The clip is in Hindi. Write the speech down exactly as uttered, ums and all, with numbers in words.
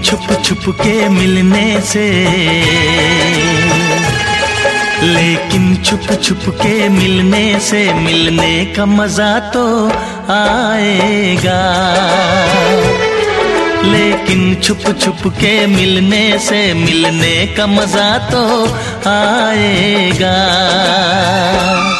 छुप छुप के मिलने से, लेकिन छुप छुप के मिलने से मिलने का मजा तो आएगा। लेकिन छुप छुप के मिलने से मिलने का मजा तो आएगा।